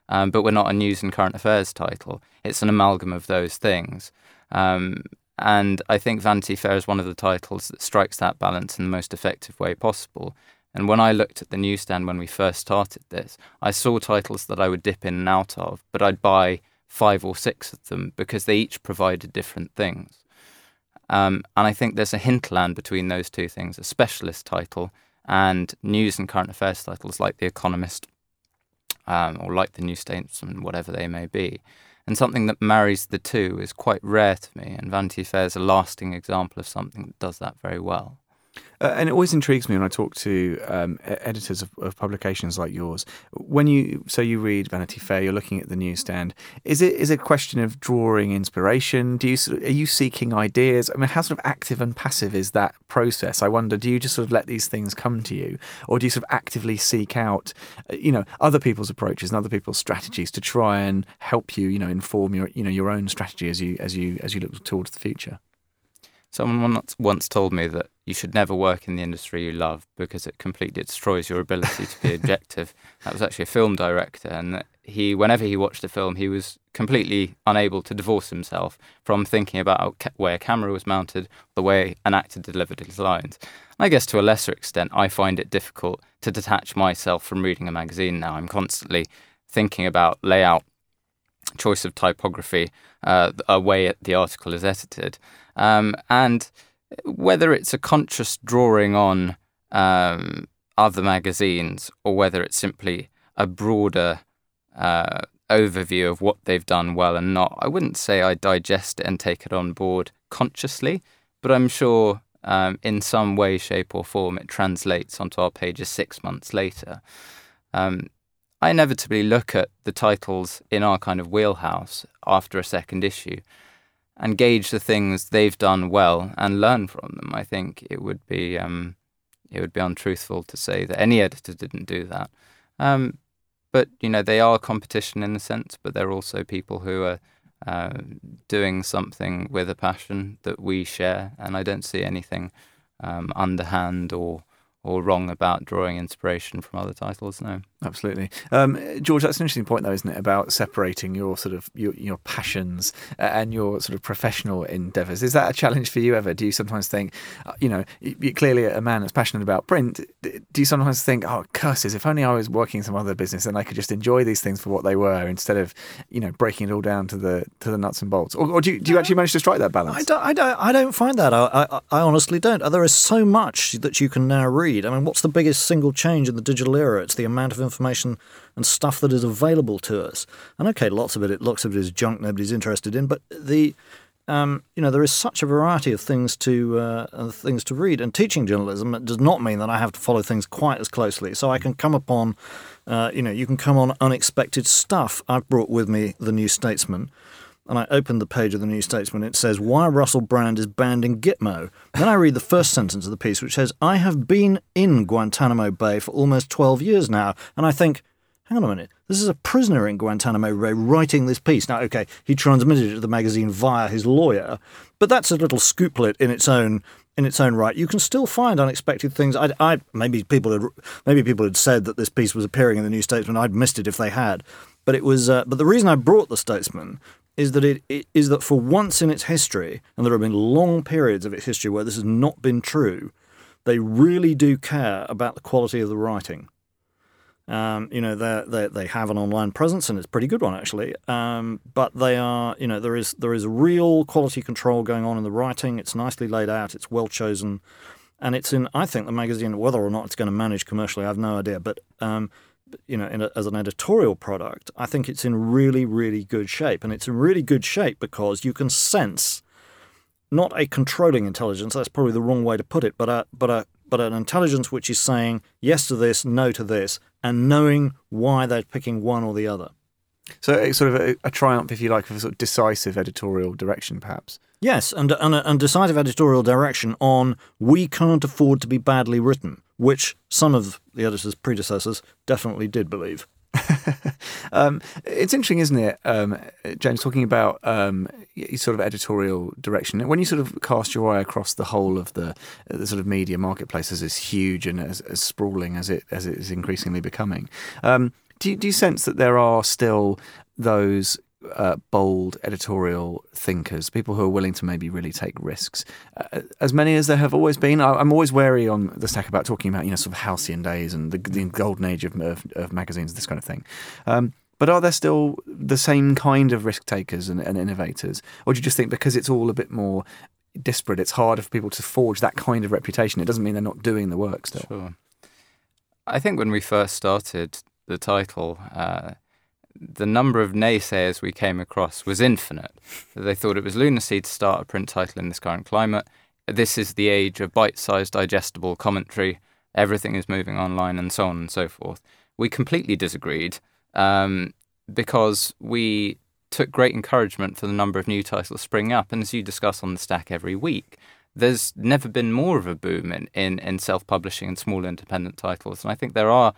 um, but we're not a news and current affairs title. It's an amalgam of those things. Um, and I think Vanity Fair is one of the titles that strikes that balance in the most effective way possible. And when I looked at the newsstand when we first started this, I saw titles that I would dip in and out of, but I'd buy five or six of them because they each provided different things. Um, and I think there's a hinterland between those two things, a specialist title and news and current affairs titles like The Economist um, or like The New Statesman, whatever they may be. And something that marries the two is quite rare to me, and Vanity Fair is a lasting example of something that does that very well. Uh, and it always intrigues me when I talk to um, editors of, of publications like yours. When you so you read Vanity Fair, you're looking at the newsstand. Is it is it a question of drawing inspiration? Do you are you seeking ideas? I mean, how sort of active and passive is that process? I wonder. Do you just sort of let these things come to you, or do you sort of actively seek out, you know, other people's approaches and other people's strategies to try and help you, you know, inform your you know your own strategy as you as you as you look towards the future? Someone once once told me that you should never work in the industry you love because it completely destroys your ability to be objective. That was actually a film director, and he, whenever he watched a film, he was completely unable to divorce himself from thinking about the way a camera was mounted, the way an actor delivered his lines. And I guess to a lesser extent, I find it difficult to detach myself from reading a magazine now. I'm constantly thinking about layout, choice of typography, uh, a way the article is edited. Um, and whether it's a conscious drawing on um, other magazines or whether it's simply a broader uh, overview of what they've done well and not, I wouldn't say I digest it and take it on board consciously, but I'm sure um, in some way, shape or form it translates onto our pages six months later. Um, I inevitably look at the titles in our kind of wheelhouse after a second issue and gauge the things they've done well and learn from them. I think it would be um, it would be untruthful to say that any editor didn't do that. Um, but, you know, they are competition in a sense, but they're also people who are uh, doing something with a passion that we share, and I don't see anything um, underhand or or wrong about drawing inspiration from other titles, no. Absolutely. Um, George, that's an interesting point, though, isn't it, about separating your sort of your, your passions and your sort of professional endeavours. Is that a challenge for you ever? Do you sometimes think, you know, you're clearly a man that's passionate about print. Do you sometimes think, oh, curses, if only I was working in some other business and I could just enjoy these things for what they were instead of, you know, breaking it all down to the to the nuts and bolts? Or, or do you do you actually manage to strike that balance? I don't, I don't, I don't find that. I, I, I honestly don't. There is so much that you can now read. I mean, what's the biggest single change in the digital era? It's the amount of information and stuff that is available to us. And okay, lots of it, lots of it is junk nobody's interested in. But the, um, you know, there is such a variety of things to uh, things to read. And teaching journalism does not mean that I have to follow things quite as closely. So I can come upon, uh, you know, you can come on unexpected stuff. I've brought with me The New Statesman. And I opened the page of The New Statesman. It says, why Russell Brand is banned in Gitmo. Then I read the first sentence of the piece, which says, I have been in Guantanamo Bay for almost twelve years now. And I think, hang on a minute, this is a prisoner in Guantanamo Bay writing this piece. Now, okay, he transmitted it to the magazine via his lawyer, but that's a little scooplet in its own in its own right. You can still find unexpected things. I, I maybe people had maybe people had said that this piece was appearing in The New Statesman. I'd missed it if they had, but it was. Uh, but the reason I brought The Statesman is that it, it is that for once in its history, and there have been long periods of its history where this has not been true, they really do care about the quality of the writing. Um, you know, they they they have an online presence, and it's a pretty good one actually. Um, but they are, you know, there is there is real quality control going on in the writing. It's nicely laid out. It's well chosen, and it's in. I think the magazine, whether or not it's going to manage commercially, I have no idea. But um, you know, in a, as an editorial product, I think it's in really, really good shape. And it's in really good shape because you can sense not a controlling intelligence, that's probably the wrong way to put it, but a, but a, but an intelligence which is saying yes to this, no to this, and knowing why they're picking one or the other. So it's sort of a, a triumph, if you like, of a sort of decisive editorial direction, perhaps. Yes, and, and, and decisive editorial direction on we can't afford to be badly written, which some of the editor's predecessors definitely did believe. um, it's interesting, isn't it, um, James, talking about um, sort of editorial direction. When you sort of cast your eye across the whole of the, the sort of media marketplace as it's huge and as, as sprawling as it as it is increasingly becoming, um, Do you, do you sense that there are still those uh, bold editorial thinkers, people who are willing to maybe really take risks, uh, as many as there have always been? I, I'm always wary on the stack about talking about, you know, sort of halcyon days and the, the golden age of, of, of magazines, this kind of thing. Um, but are there still the same kind of risk takers and, and innovators? Or do you just think because it's all a bit more disparate, it's harder for people to forge that kind of reputation? It doesn't mean they're not doing the work still. Sure. I think when we first started the title, uh, the number of naysayers we came across was infinite. They thought it was lunacy to start a print title in this current climate. This is the age of bite-sized, digestible commentary. Everything is moving online and so on and so forth. We completely disagreed um, because we took great encouragement for the number of new titles springing up. And as you discuss on the stack every week, there's never been more of a boom in, in, in self-publishing and small independent titles. And I think there are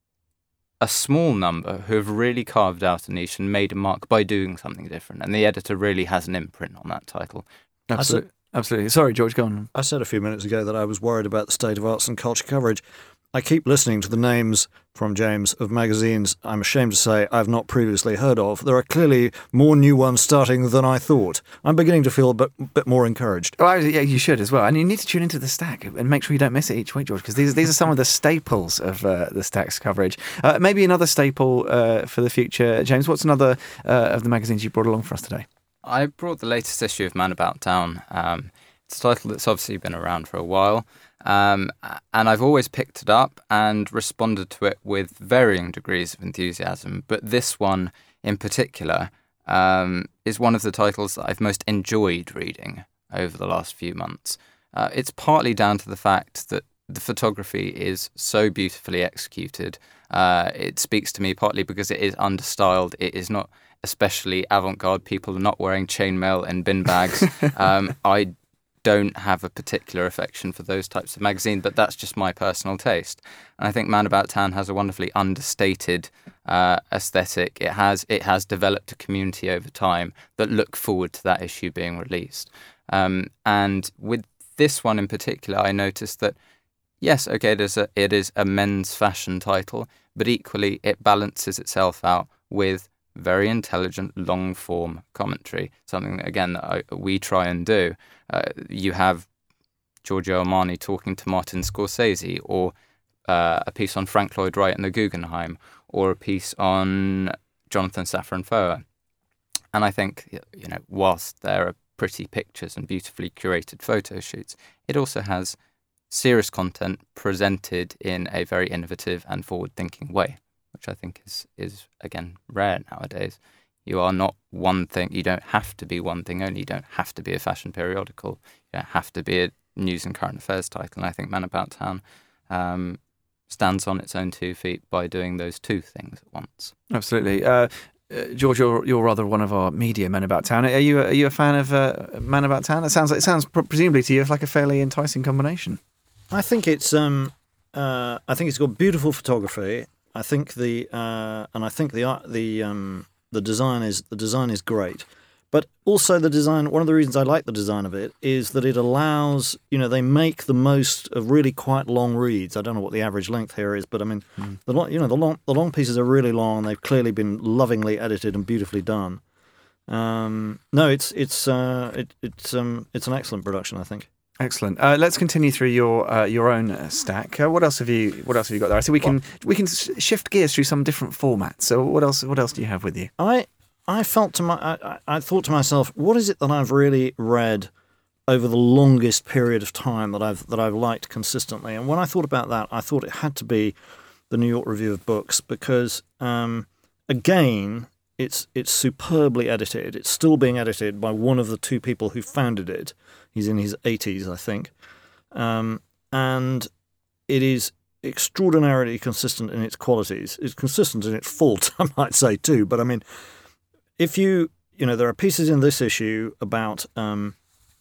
a small number who have really carved out a niche and made a mark by doing something different. And the editor really has an imprint on that title. Absolutely. Absolutely. Sorry, George, go on. I said a few minutes ago that I was worried about the state of arts and culture coverage. I keep listening to the names from James of magazines I'm ashamed to say I've not previously heard of. There are clearly more new ones starting than I thought. I'm beginning to feel a bit, bit more encouraged. Well, yeah, you should as well. And you need to tune into the stack and make sure you don't miss it each week, George, because these, these are some of the staples of uh, the stack's coverage. Uh, maybe another staple uh, for the future. James, what's another uh, of the magazines you brought along for us today? I brought the latest issue of Man About Town. Um, it's a title that's obviously been around for a while. Um, and I've always picked it up and responded to it with varying degrees of enthusiasm. But this one in particular um, is one of the titles that I've most enjoyed reading over the last few months. Uh, it's partly down to the fact that the photography is so beautifully executed. Uh, it speaks to me partly because it is understyled. It is not especially avant-garde. People are not wearing chainmail and bin bags. um, I don't have a particular affection for those types of magazine, but that's just my personal taste. And I think Man About Town has a wonderfully understated uh, aesthetic. It has it has developed a community over time that look forward to that issue being released. Um, and with this one in particular, I noticed that, yes, okay, it is a, it is a men's fashion title, but equally it balances itself out with very intelligent, long-form commentary, something, that, again, that I, we try and do. Uh, you have Giorgio Armani talking to Martin Scorsese, or uh, a piece on Frank Lloyd Wright and the Guggenheim, or a piece on Jonathan Safran Foer. And I think, you know, whilst there are pretty pictures and beautifully curated photo shoots, it also has serious content presented in a very innovative and forward-thinking way, which I think is, is again, rare nowadays. You are not one thing. You don't have to be one thing only. You don't have to be a fashion periodical. You don't have to be a news and current affairs title. And I think Man About Town um, stands on its own two feet by doing those two things at once. Absolutely. Uh, uh, George, you're, you're rather one of our media Men About Town. Are you, are you a fan of uh, Man About Town? It sounds like, it sounds presumably to you like a fairly enticing combination. I think it's um, uh, I think it's got beautiful photography. I think the uh, and I think the art, the um, the design is the design is great, but also the design. One of the reasons I like the design of it is that it allows, you know, they make the most of really quite long reads. I don't know what the average length here is, but I mean, mm. the long, you know, the long the long pieces are really long, and they've clearly been lovingly edited and beautifully done. Um, no, it's it's uh, it, it's um, it's an excellent production, I think. Excellent. Uh, let's continue through your uh, your own uh, stack. Uh, what else have you What else have you got there? So we can we can shift gears through some different formats. So what else What else do you have with you? I I felt to my I, I thought to myself, what is it that I've really read over the longest period of time that I've that I've liked consistently? And when I thought about that, I thought it had to be the New York Review of Books, because um, again, it's it's superbly edited. It's still being edited by one of the two people who founded it. He's in his eighties, I think. Um, and it is extraordinarily consistent in its qualities. It's consistent in its faults, I might say, too. But, I mean, if you, you know, there are pieces in this issue about um,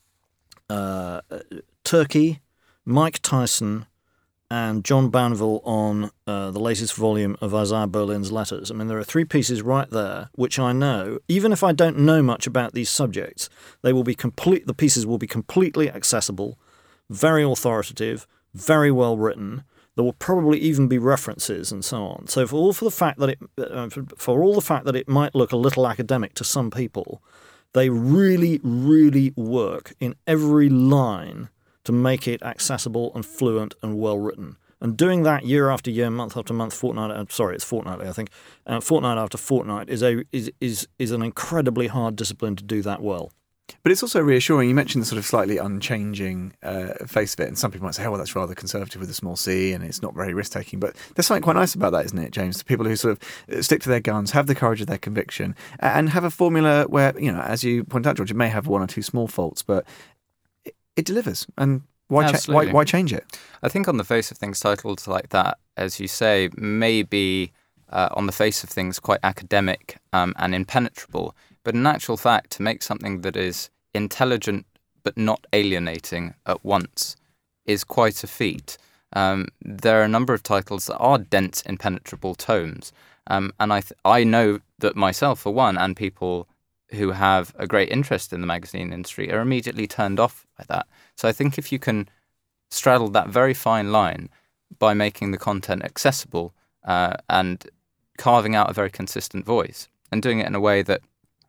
uh, Turkey, Mike Tyson, and John Banville on uh, the latest volume of Isaiah Berlin's letters. I mean, there are three pieces right there, which I know, even if I don't know much about these subjects, they will be complete. The pieces will be completely accessible, very authoritative, very well written. There will probably even be references and so on. So for all for the fact that it, uh, for, for all the fact that it might look a little academic to some people, they really, really work in every line to make it accessible and fluent and well written. And doing that year after year, month after month, fortnight. Uh, sorry, it's fortnightly, I think. Uh, fortnight after fortnight is a is is is an incredibly hard discipline to do that well. But it's also reassuring. You mentioned the sort of slightly unchanging uh, face of it, and some people might say, oh, well, that's rather conservative with a small c, and it's not very risk-taking. But there's something quite nice about that, isn't it, James? People who sort of stick to their guns, have the courage of their conviction, and have a formula where, you know, as you point out, George, it may have one or two small faults, but it, it delivers. And why, cha- why, why change it? I think on the face of things, titles like that, as you say, may be uh, on the face of things quite academic um, and impenetrable. But in actual fact, to make something that is intelligent but not alienating at once is quite a feat. Um, there are a number of titles that are dense, impenetrable tomes. Um, and I th- I know that myself, for one, and people who have a great interest in the magazine industry are immediately turned off by that. So I think if you can straddle that very fine line by making the content accessible uh, and carving out a very consistent voice and doing it in a way that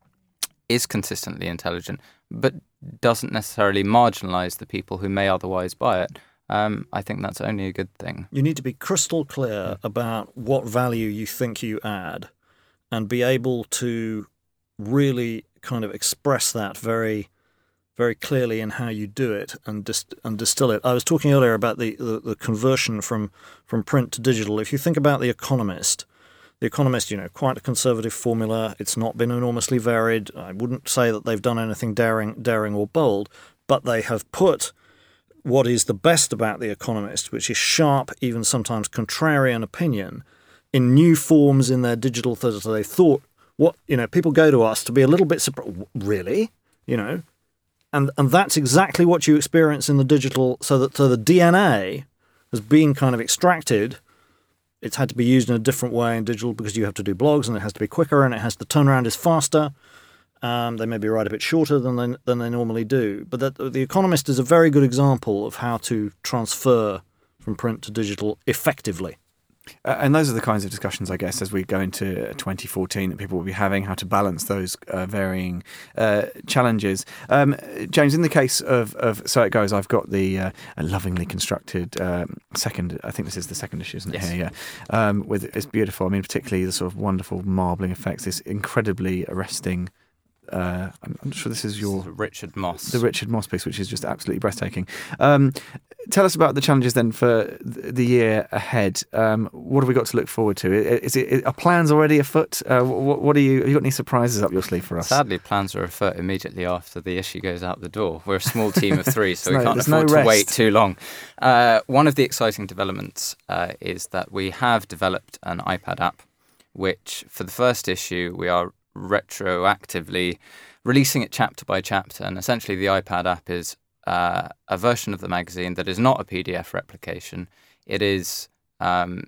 is consistently intelligent, but doesn't necessarily marginalise the people who may otherwise buy it, um, I think that's only a good thing. You need to be crystal clear about what value you think you add and be able to really kind of express that very, very clearly in how you do it and dist- and distill it. I was talking earlier about the, the, the conversion from, from print to digital. If you think about The Economist, The Economist, you know, quite a conservative formula. It's not been enormously varied. I wouldn't say that they've done anything daring, daring or bold, but they have put what is the best about The Economist, which is sharp, even sometimes contrarian opinion, in new forms in their digital. So they thought, what, you know, people go to us to be a little bit surprised. Really? You know, and and that's exactly what you experience in the digital. So that so the D N A has been kind of extracted. It's had to be used in a different way in digital because you have to do blogs and it has to be quicker and it has the turnaround is faster. Um, they maybe write a bit shorter than they, than they normally do. But that, The Economist is a very good example of how to transfer from print to digital effectively. Uh, and those are the kinds of discussions, I guess, as we go into twenty fourteen that people will be having, how to balance those uh, varying uh, challenges. Um, James, in the case of, of So It Goes, I've got the uh, lovingly constructed um, second, I think this is the second issue, isn't it? Yes. Here, yeah. Um, with, it's beautiful. I mean, particularly the sort of wonderful marbling effects, this incredibly arresting. Uh, I'm, I'm not sure this is your... Richard Moss. The Richard Moss piece, which is just absolutely breathtaking. Um, tell us about the challenges then for the year ahead. Um, what have we got to look forward to? Is it, are plans already afoot? Uh, what, what are you... Have you got any surprises up your sleeve for us? Sadly, plans are afoot immediately after the issue goes out the door. We're a small team of three, so we no, can't afford no to wait too long. Uh, one of the exciting developments uh, is that we have developed an iPad app, which for the first issue we are retroactively releasing it chapter by chapter, and essentially the iPad app is uh, a version of the magazine that is not a P D F replication. It is um,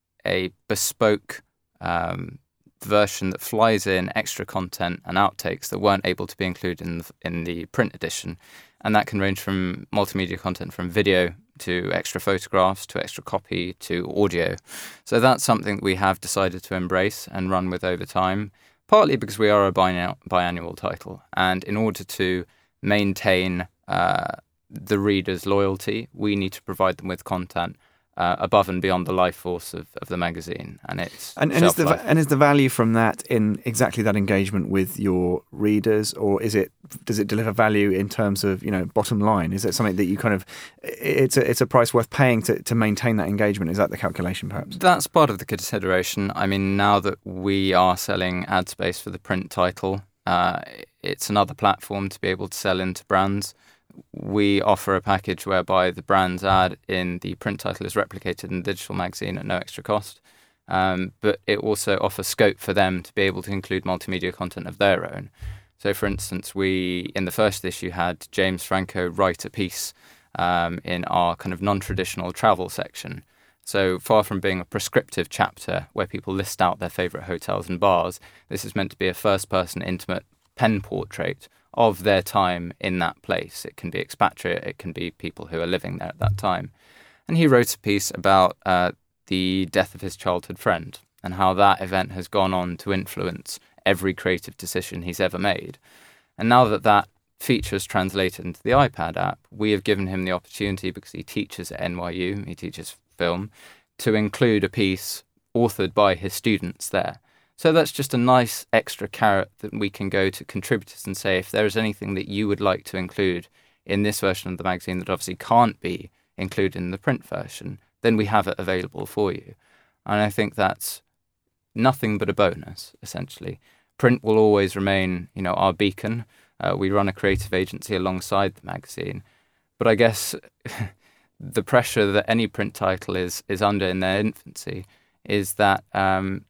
a bespoke um, version that flies in extra content and outtakes that weren't able to be included in the, in the print edition, and that can range from multimedia content from video to extra photographs to extra copy to audio. So that's something that we have decided to embrace and run with over time. Partly because we are a biannual, biannual title, and in order to maintain uh, the reader's loyalty, we need to provide them with content uh, above and beyond the life force of, of the magazine and its and, and is the life. and is the value from that in exactly that engagement with your readers, or is it does it deliver value in terms of, you know, bottom line? Is it something that you kind of it's a it's a price worth paying to, to maintain that engagement? Is that the calculation, perhaps? That's part of the consideration. I mean, now that we are selling ad space for the print title, uh, it's another platform to be able to sell into brands. We offer a package whereby the brand's ad in the print title is replicated in the digital magazine at no extra cost. Um, but it also offers scope for them to be able to include multimedia content of their own. So, for instance, we, in the first issue, had James Franco write a piece um, in our kind of non-traditional travel section. So far from being a prescriptive chapter where people list out their favourite hotels and bars, this is meant to be a first-person intimate pen portrait of their time in that place. It can be expatriate, it can be people who are living there at that time. And he wrote a piece about uh, the death of his childhood friend and how that event has gone on to influence every creative decision he's ever made. And now that that feature is translated into the iPad app, we have given him the opportunity, because he teaches at N Y U, he teaches film, to include a piece authored by his students there. So that's just a nice extra carrot that we can go to contributors and say, if there is anything that you would like to include in this version of the magazine that obviously can't be included in the print version, then we have it available for you. And I think that's nothing but a bonus, essentially. Print will always remain, you know, our beacon. Uh, we run a creative agency alongside the magazine. But I guess the pressure that any print title is is under in their infancy is that um,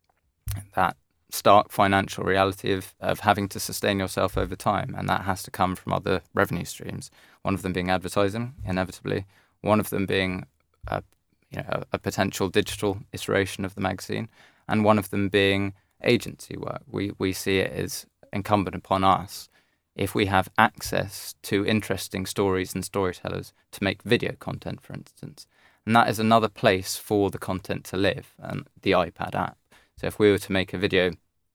that stark financial reality of, of having to sustain yourself over time, and that has to come from other revenue streams. One of them being advertising, inevitably. One of them being a, you know, a, a potential digital iteration of the magazine, and one of them being agency work. We we see it as incumbent upon us, if we have access to interesting stories and storytellers, to make video content, for instance. And that is another place for the content to live, and the iPad app. So if we were to make a video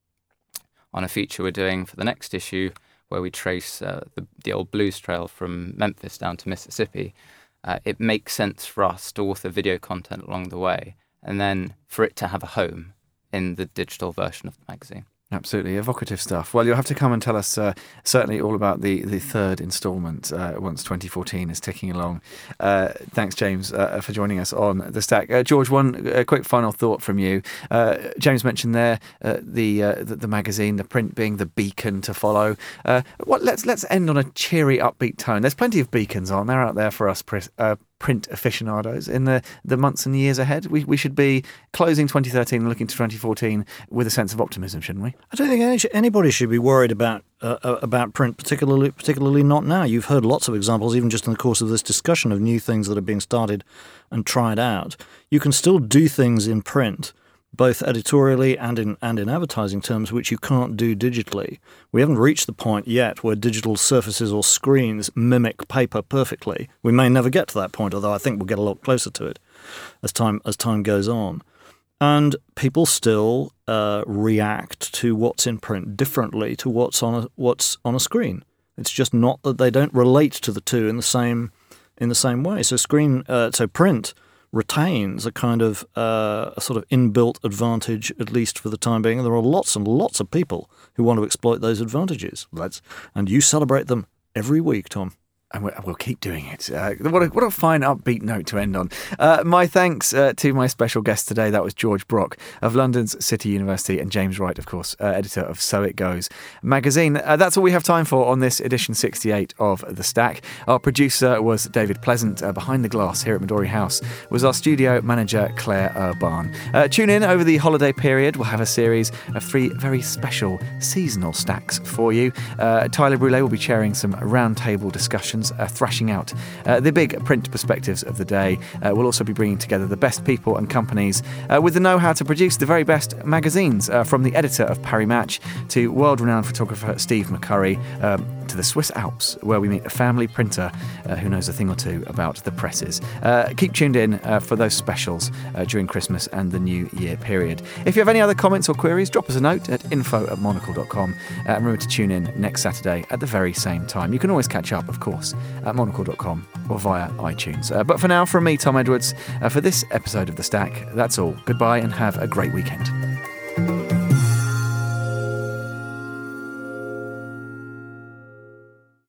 on a feature we're doing for the next issue, where we trace uh, the, the old blues trail from Memphis down to Mississippi, uh, it makes sense for us to author video content along the way, and then for it to have a home in the digital version of the magazine. Absolutely evocative stuff. Well, you'll have to come and tell us uh, certainly all about the, the third instalment uh, once twenty fourteen is ticking along. Uh, thanks, James, uh, for joining us on The Stack. Uh, George, one uh, quick final thought from you. Uh, James mentioned there uh, the, uh, the the magazine, the print being the beacon to follow. Uh, what, let's let's end on a cheery, upbeat tone. There's plenty of beacons, aren't there, out there for us uh, print aficionados in the, the months and years ahead. We we should be closing twenty thirteen and looking to twenty fourteen with a sense of optimism, shouldn't we? I don't think any, anybody should be worried about uh, about print, particularly particularly not now. You've heard lots of examples, even just in the course of this discussion, of new things that are being started and tried out. You can still do things in print, both editorially and in and in advertising terms, which you can't do digitally. We haven't reached the point yet where digital surfaces or screens mimic paper perfectly. We may never get to that point, although I think we'll get a lot closer to it as time as time goes on. And people still uh, react to what's in print differently to what's on a, what's on a screen. It's just not that they don't relate to the two in the same in the same way. So screen, uh, so print retains a kind of uh, a sort of inbuilt advantage, at least for the time being. And there are lots and lots of people who want to exploit those advantages. Let's, and you celebrate them every week, Tom. And we'll keep doing it. Uh, what, a, what a fine upbeat note to end on. Uh, my thanks uh, to my special guest today. That was George Brock of London's City University, and James Wright, of course, uh, editor of So It Goes magazine. Uh, that's all we have time for on this edition sixty-eight of The Stack. Our producer was David Pleasant. Uh, behind the glass here at Midori House was our studio manager, Claire Urban. Uh, tune in over the holiday period. We'll have a series of three very special seasonal stacks for you. Uh, Tyler Brûlé will be chairing some roundtable discussions, Uh, thrashing out uh, the big print perspectives of the day. Uh, we'll also be bringing together the best people and companies uh, with the know-how to produce the very best magazines, uh, from the editor of Parry Match to world-renowned photographer Steve McCurry, um, to the Swiss Alps, where we meet a family printer uh, who knows a thing or two about the presses. Uh, keep tuned in uh, for those specials uh, during Christmas and the New Year period. If you have any other comments or queries, drop us a note at info at monocle dot com. Uh, and remember to tune in next Saturday at the very same time. You can always catch up, of course, at monocle dot com or via iTunes. Uh, but for now, from me, Tom Edwards, uh, for this episode of The Stack, that's all. Goodbye and have a great weekend.